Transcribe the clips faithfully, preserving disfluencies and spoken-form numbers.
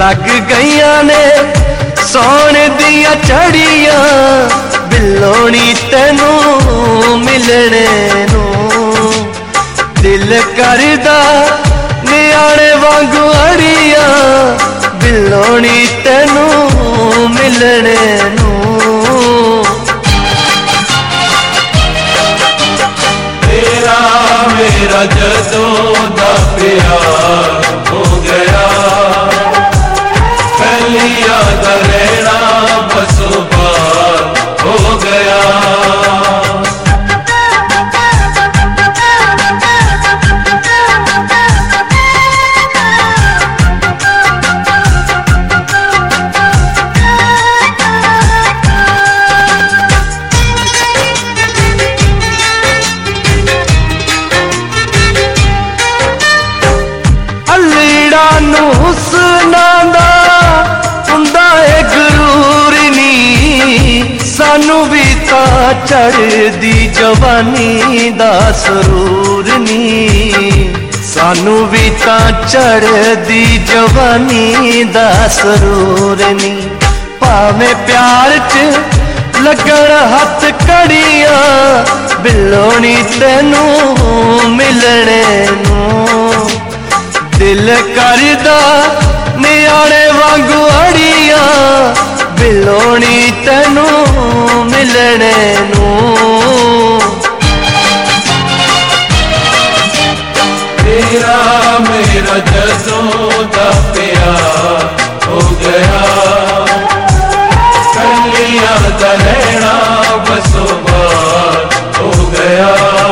लग गईया ने सौन दिया चढ़िया बिलोनी तेनू मिलने नू दिल करदा नियाणे वांगू अड़िया बिलोनी तेनू मिलने नू तेरा मेरा जदों दा प्यार हो गया पहलिया दा रहना बसों बार हो गया सानू भी ता चढ़दी जवानी दा सरूर नी सानू भी ता चढ़दी जवानी दा सरूर नी भावे प्यार च लगण हथ कड़िया बिलोनी तेनू मिलने नू दिल करदा नियाणे वांगू अड़िया बिलोनी तेनू मिलने नू तेरा मेरा जदों दा प्यार हो गया कलिया दा रहना बसों बार हो गया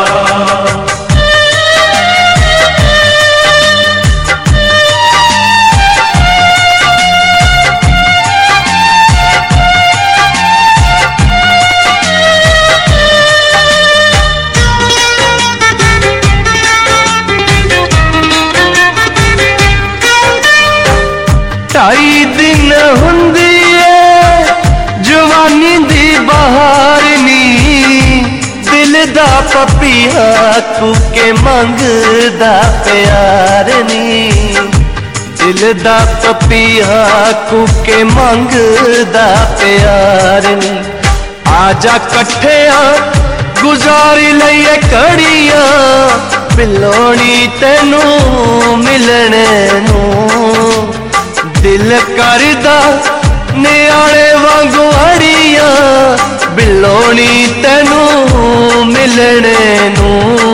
ढाई दिन हुंदी है जवानी दी बहार नी दिल दा पपीहा कूके मंगदा प्यार नी दिल दा पपीहा कूके मंगदा प्यार नी आजा कट्ठिया गुजारी लईए कड़िया बिलोनी तेनू मिलने नू दिल करदा नियाणे वांगू अड़िया बिलोनी तेनू मिलने नू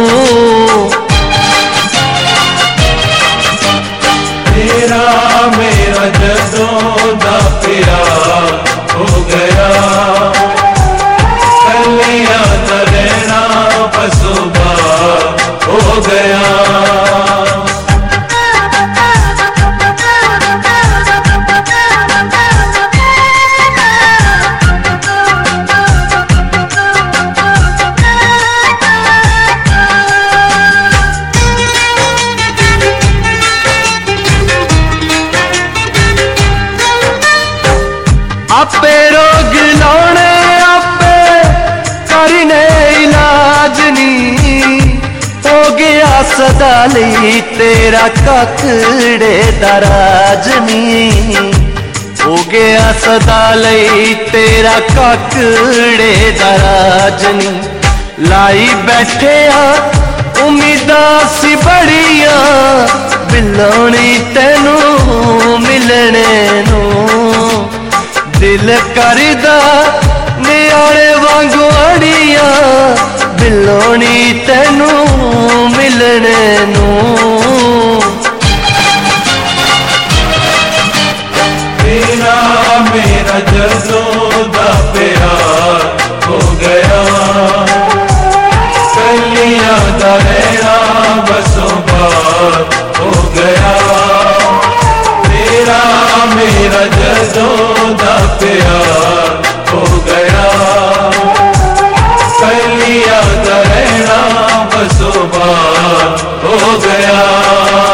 तेरा मेरा जदों दा प्यार हो गया कलिया दा रहना बसों बार हो गया आपे रोग लाने आपे करने इलाज नी हो गया सदा लई तेरा काकड़े दराज नी हो गया सदा लई तेरा काकड़े दराज नी लाई बैठे आ उम्मीदा सी बड़िया बिलोनी तेनू मिलने नू दिल करदा नियाणे वांगू अड़िया बिलोनी तेनू मिलने नू तेरा मेरा जदों दा प्यार हो गया कलिया दा रहना बसों बार हो गया तेरा मेरा जदों दा प्यार हो गया कलिया दा रहना बसों बार हो गया।